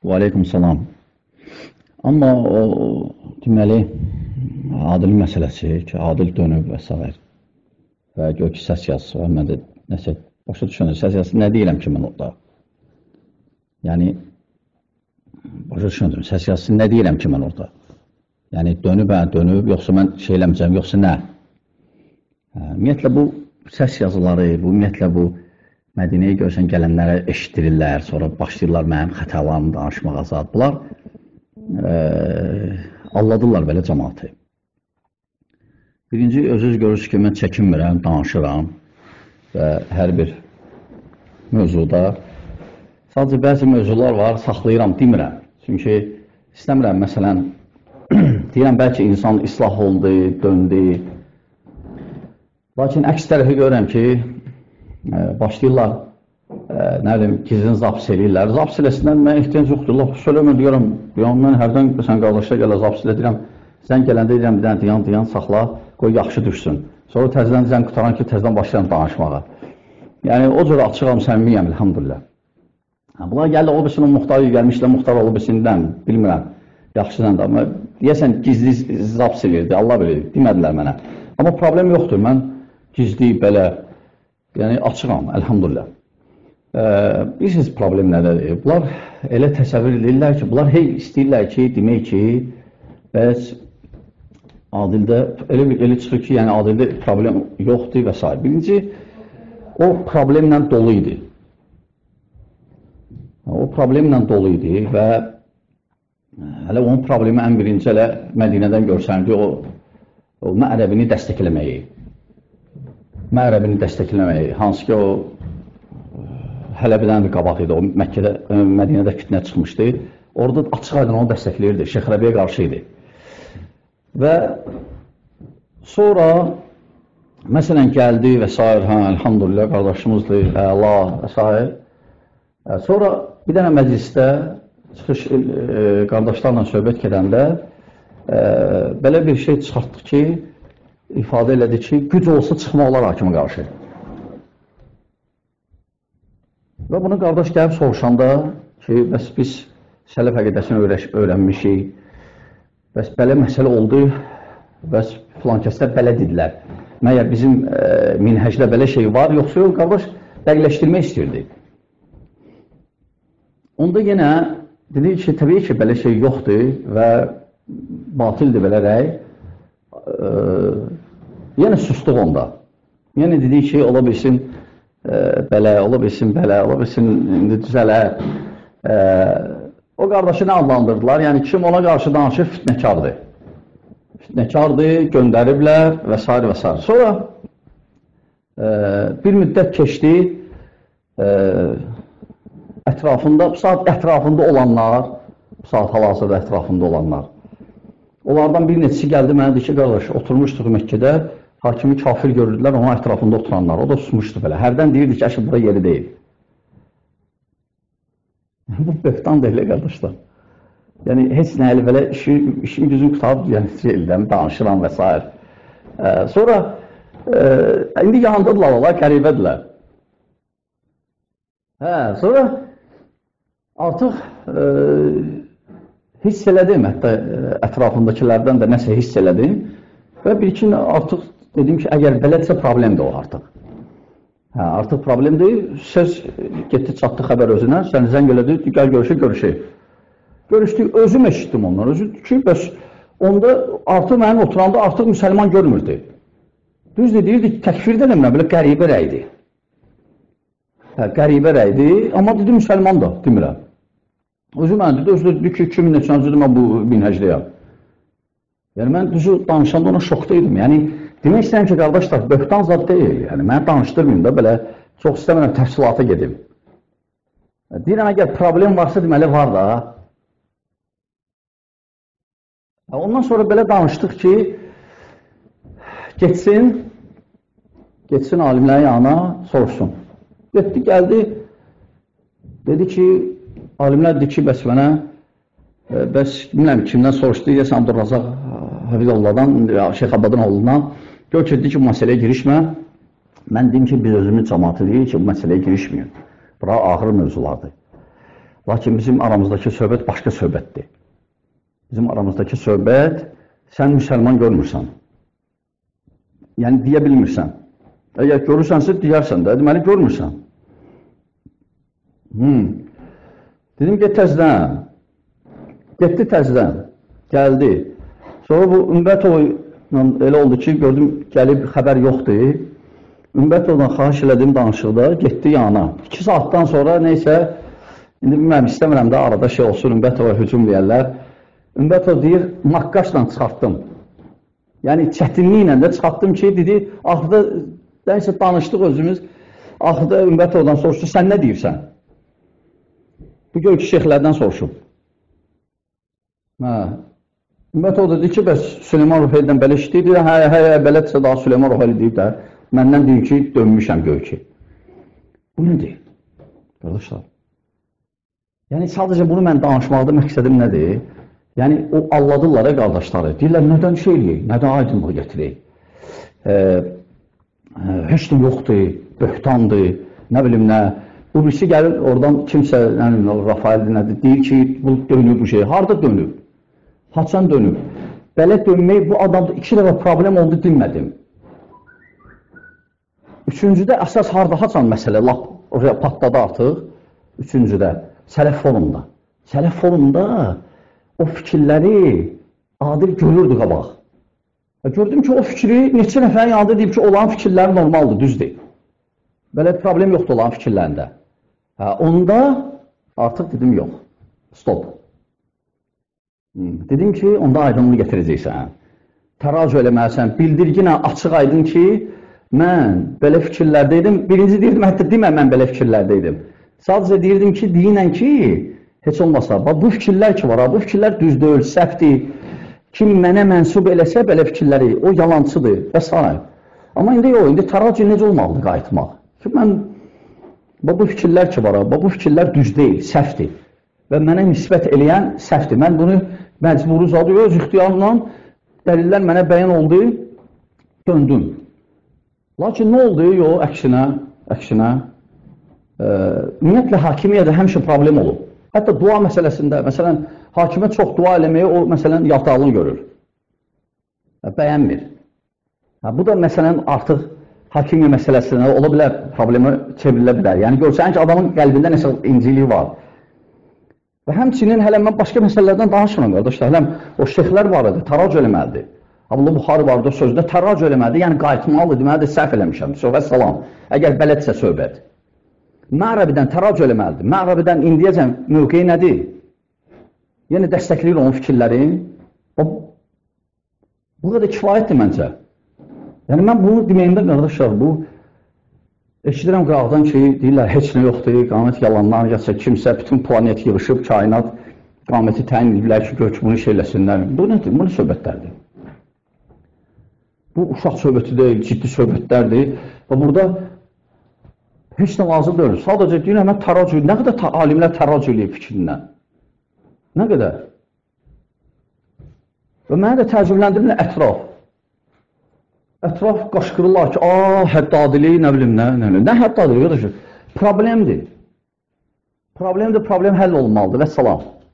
Və aleykum salam. Amma o deməli, adil məsələsi ki, adil dönüb və s. Və gör ki, səs yazısı var. Mən də nəsə başa düşünürəm. Səs yazısı nə deyirəm ki, mən orada? Yəni, başa düşünürəm. Səs yazısı nə deyirəm ki, mən orada? Yəni, dönüb, yoxsa mən şey eləməyəcəm, yoxsa nə? Ümumiyyətlə, bu səs yazıları, ümumiyyətlə, bu Mədinəyə görsən gələnlərə eşitdirirlər, sonra başlayırlar mənim xətalarımı danışmağa zat. Bunlar alladırlar belə cəmaatı. Birinci, özünüz görürsünüz ki, mən çəkinmirəm, danışıram və hər bir mövzuda. Sadəcə bəzi mövzular var, saxlayıram, demirəm. Çünki istəmirəm, məsələn, deyirəm, bəlkə insan islah oldu, döndü. Lakin əks tərəfi görürəm ki, başlayırlar, nə bilim, gizlin zaps eləyirlər. Zaps eləsinlər, mən ehtiyac yoxdur. Allah, söyləmə, deyirəm, mən hərdən sən qardaşlar gələ zaps elə, deyirəm, sən gələndə deyirəm, bir dənə diyan saxla, qoy yaxşı düşsün. Sonra təzədən sən qutaran ki, təzədən başlayalım danışmağa. Yəni, o cür açığam, səmimiyəm, elhamdülillah. Bunlar gəldi, o birisinin muxtarı gəlmişlər, muxtar olub birisindən, bilmirəm, yaxşıdan da. Amma deyəsən, gizli zaps eləyirdi, Allah bilir, demədilər mənə. Amma problem yoxdur, mən gizli, belə, yəni açığam, əlhamdülillah. Bilirsiniz, problem nədədir? Bunlar elə təsəvvür edirlər ki, bunlar istəyirlər ki, demək ki, bəs adildə, elə çıxır ki, yəni adildə problem yoxdur və s. Birinci, o problemlə dolu idi. O problemlə dolu idi və hələ onun problemi ən birinci hələ Mədinədən görsənirdi, o Mə'rəbini dəstəkləməyi. Mə'rəbini dəstəkləməyi, hansı ki, o Hələbədən bir qabaq idi, o Mədinədə fitnə çıxmışdı. Orada açıq aydın onu dəstəkləyirdi, Şeyx Rəbiyə qarşı idi. Və sonra, məsələn, gəldi və s. Elhamdülillah, qardaşımızdır, Allah və s. Sonra bir dənə məclisdə, çıxış qardaşlarla söhbət gedəndə, belə bir şey çıxartdı ki, ifadə elədi ki, güc olsa çıxmaq olar hakimə qarşı. Və bunu qardaş gəlib soruşanda ki, bəs biz sələf əqidəsini öyrənmişik, bəs belə məsələ oldu, bəs filan kəslər belə dedilər. Məyər bizim minhəcdə belə şey var, yoxsa yox, qardaş dəqiqləşdirmək istəyirdi. Onda yenə dedi ki, təbii ki, belə şey yoxdur və batildir belə rəy. Yenə sustuq onda. Yəni dedi ki, ola bilsin belə, ola bilsin belə, ola bilsin indi düzələr. O qardaşı nə adlandırdılar? Yəni kim ona qarşı danışır, fitnəkardır. Fitnəkardır, göndəriblər və s. və s. Sonra bir müddət keçdi, ətrafında, bu saat ətrafında olanlar, bu saat hal-hazırda ətrafında olanlar, onlardan bir neçəsi gəldi, mənə deyir ki, qardaş, oturmuşduq Məkkədə, hakimi kafir görürdülər, onun ətrafında oturanlar, o da susmuşdu belə. Hərdən deyirdi ki, əşi, bura yeri deyil. Bu böhtan da elə, qardaşlar. Yəni, heç nə elə belə işin gücün qutarıb, yəni, danışıram və s. Sonra, indi yanındadırlar, onlar qəribədilər. Sonra, artıq hiss elədim, hətta ətrafındakilərdən də nəsə hiss elədim və bir-iki artıq dedim ki, əgər belədirsə problemdir o artıq. Artıq problemdir, söz getdi, çatdı xəbər özünə, sən zəng elədi, gəl görüşək. Görüşdük, özüm eşitdim ondan, özüm ki, bəs onda artıq mənim oturanda artıq müsəlman görmürdü. Düzdür, deyirdi ki, təkfir də demirəm, belə qəribə rəydi. Qəribə rəydi, amma dedi müsəlman da, demirəm. Özü mənə dedi, özü dedi ki, 2000-ci mən bu minhəcdəyəm. Yəni, mən düzü danışanda ona şokda idim. Yəni, demək istəyəm ki, qardaşlar, böhtan zad deyil. Yəni, mən danışdırmayım da, belə çox istəmirəm təfsilata gedim. Deyirəm, əgər problem varsa, deməli, var da. Ondan sonra belə danışdıq ki, getsin alimlərin yanına, soruşsun. Getdi, gəldi, dedi ki, alimlər dedi ki, bəs mənə, bəs bilmirəm, kimdən soruşdu, deyəsən Abdurrazaq Həfizalladan, Şeyx Abadın oğlundan, gör ki, dedi ki, bu məsələyə girişmə. Mən deyim ki, biz özümüz cəmatı deyil ki, bu məsələyə girişməyin. Bura ağır mövzulardır. Lakin bizim aramızdakı söhbət başqa söhbətdir. Bizim aramızdakı söhbət, sən müsəlman görmürsən. Yəni, deyə bilmirsən. Əgər görürsənsə, deyərsən də, deməli, görmürsən. Dedim, get təzdən. Getdi təzdən, gəldi. Sonra bu Ümbətovla elə oldu ki, gördüm, gəlib xəbər yoxdur. Ümbətovdan xahiş elədim danışıqda, getdi yana. 2 saatdan sonra neysə, indi bilməm, istəmirəm də arada şey olsun, Ümbətova hücum deyərlər. Ümbətov deyir, maqqaşla çıxartdım. Yəni, çətinliklə də çıxartdım ki, dedi, axıda, neysə danışdıq özümüz, axıda Ümbətovdan soruşdu, sən nə deyirsən? Bu gördü şeyxlərdən soruşub. Ümbətov dedi ki, bəs Süleyman Ruhaylidən belə işləyir, belədirsə daha Süleyman Ruhayli deyib də, məndən deyir ki, dönmüşəm gör ki. Bu nə deyil? Qardaşlar. Yəni, sadəcə bunu mən danışmaqda məqsədim nədir? Yəni, o alladırlar qardaşları. Deyirlər, nədən şey eləyək, nədən aydınlığı gətirək? Heç də yoxdur, böhtandır, nə bilim nə. Bu birisi gəlir, oradan kimsə, Rafael nədir, deyir ki, bu dönüb bu şey. Harada dönüb? Haçan dönüb? Belə dönmək, bu adamda 2 dəfə problem oldu, dinmədim. Üçüncüdə, əsas harada haçan məsələ, lap oraya patladı artıq. Üçüncüdə, Sələf forumda. Sələf forumda o fikirləri Adil görürdü qabaq. Gördüm ki, o fikri neçə nəfərin yanında deyib ki, olan fikirləri normaldır, düzdür. Belə problem yoxdur olan fikirlərində. Onda artıq dedim, yox, stop. Dedim ki, onda aydınlığı gətirəcəksən. Təracü eləməlisən, bildirginə açıq aydın ki, mən belə fikirlərdəydim. Birinci deyirdim, hətta deməm mən belə fikirlərdəydim. Sadəcə deyirdim ki, deyinən ki, heç olmasa, bu fikirlər ki var, bu fikirlər düz deyil, səhvdir. Kim mənə mənsub eləsə belə fikirləri, o yalancıdır və s. Amma indi yox, indi təracü necə olmalıdır qayıtmaq? Ki, mən, bu fikirlər ki var, bu fikirlər düz deyil, səhvdir. Və mənə nisbət eləyən səhvdir. Mən bunu məcburi zadı, öz ixtiyarla dəlillər mənə bəyan oldu, döndüm. Lakin nə oldu? Yox, əksinə, ümumiyyətlə, hakimiyyədə həmişə problem olub. Hətta dua məsələsində, məsələn, hakimə çox dua eləməyi o, məsələn, yatağını görür. Bəyənmir. Bu da, məsələn, artıq hakimiyyə məsələsində ola bilər, problemi çevrilə bilər. Yəni, görsən ki, adamın qəlbində nəsə inciliyi var. Və həmçinin, hələ mən başqa məsələlərdən danışmıram, qardaşlar. Hələm, o şeyxlər var idi, təracü eləməlidir. Abdullah Buxari vardı o sözdə, təracü eləməlidir, yəni qayıtmalıdır, deməlidir, səhv eləmişəm, söhbət salam. Əgər bələdsə söhbət. Mə'rabidən təracü eləməlidir. Mə'rabidən indiyəcən mövqeyi nədir? Yəni, dəstəkləyir onun fikirləri. Bu qədər kifayətdir məncə. Yəni, mən bunu deməyimdə, qardaşlar, bu eşidirəm qıraqdan ki, deyirlər, heç nə yoxdur, qamət yalanlar, gəlsə kimsə, bütün planet yığışıb, kainat qaməti təyin edirlər ki, gör ki, bunu şeyləsinlər. Bu nədir? Bu nə söhbətlərdir? Bu, uşaq söhbəti deyil, ciddi söhbətlərdir. Və burada heç nə lazım deyil. Sadəcə deyirəm, mən təracü, nə qədər alimlər təracü eləyib fikrindən? Nə qədər? Və mənə də təəccübləndirir ətraf. Ətraf qaşqırırlar ki, həddadili, nə bilim, nə həddadili, qardaşım? Problemdir. Problem həll olmalıdır və salam.